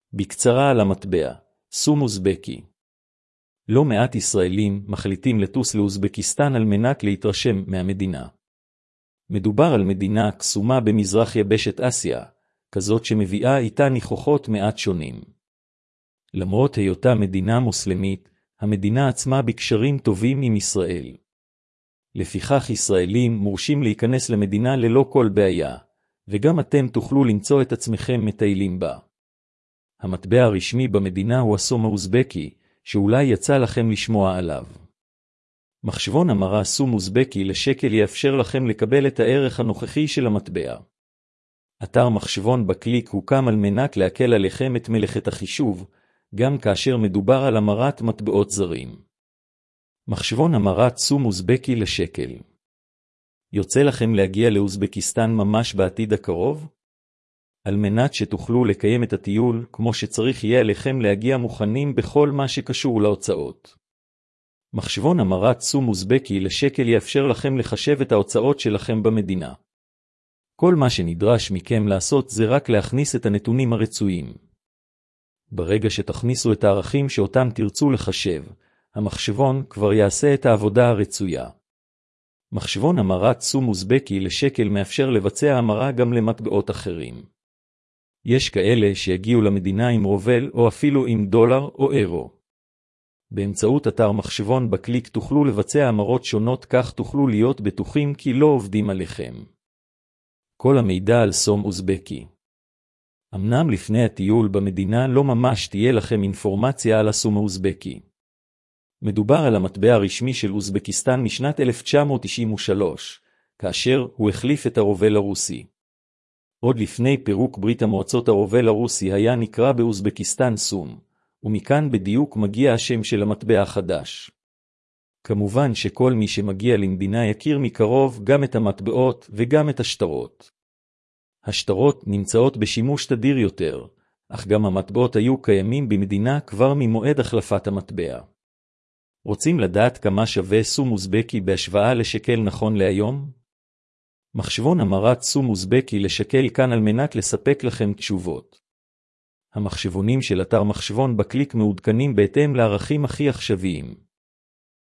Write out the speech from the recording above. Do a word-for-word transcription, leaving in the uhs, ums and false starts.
בקצרה על המטבע, סום אוזבקי. לא מעט ישראלים מחליטים לטוס לאוזבקיסטן על מנת להתרשם מהמדינה. מדובר על מדינה קסומה במזרח יבשת אסיה, כזאת שמביאה איתה ניחוחות מעט שונים. למרות היותה מדינה מוסלמית, המדינה עצמה בקשרים טובים עם ישראל. לפיכך ישראלים מורשים להיכנס למדינה ללא כל בעיה, וגם אתם תוכלו למצוא את עצמכם מטיילים בה. המטבע הרשמי במדינה הוא הסום האוזבקי, שאולי יצא לכם לשמוע עליו. מחשבון המרה סום אוזבקי לשקל יאפשר לכם לקבל את הערך הנוכחי של המטבע. אתר מחשבון בקליק הוקם על מנת להקל עליכם את מלאכת החישוב, גם כאשר מדובר על המרת מטבעות זרים. מחשבון המרת סום אוזבקי לשקל. יוצא לכם להגיע לאוזבקיסטן ממש בעתיד הקרוב? על מנת שתוכלו לקיים את הטיול כמו שצריך יהיה עליכם להגיע מוכנים בכל מה שקשור להוצאות. מחשבון המרת סום אוזבקי לשקל יאפשר לכם לחשב את ההוצאות שלכם במדינה. כל מה שנדרש מכם לעשות זה רק להכניס את הנתונים הרצויים. ברגע שתכניסו את הערכים שאותם תרצו לחשב, המחשבון כבר יעשה את העבודה הרצויה. מחשבון המרת סום אוזבקי לשקל מאפשר לבצע המרה גם למטבעות אחרים. יש כאלה שיגיעו למדינה עם רובל או אפילו עם דולר או אירו. באמצעות אתר מחשבון בקליק תוכלו לבצע המרות שונות, כך תוכלו להיות בטוחים כי לא עובדים עליכם. כל המידע על סום אוזבקי. אמנם לפני הטיול במדינה לא ממש תהיה לכם אינפורמציה על הסום האוזבקי. מדובר על המטבע הרשמי של אוזבקיסטן משנת אלף תשע מאות תשעים ושלוש, כאשר הוא החליף את הרובל הרוסי. עוד לפני פירוק ברית המועצות הרובל הרוסי היה נקרא באוזבקיסטן סום, ומכאן בדיוק מגיע השם של המטבע החדש. כמובן שכל מי שמגיע למדינה יכיר מקרוב גם את המטבעות וגם את השטרות. השטרות נמצאות בשימוש תדיר יותר, אך גם המטבעות היו קיימים במדינה כבר ממועד החלפת המטבע. רוצים לדעת כמה שווה סום אוזבקי בהשוואה לשקל נכון להיום? מחשבון המרת סום אוזבקי לשקל כאן על מנת לספק לכם תשובות. המחשבונים של אתר מחשבון בקליק מעודכנים בהתאם לערכים הכי עכשוויים.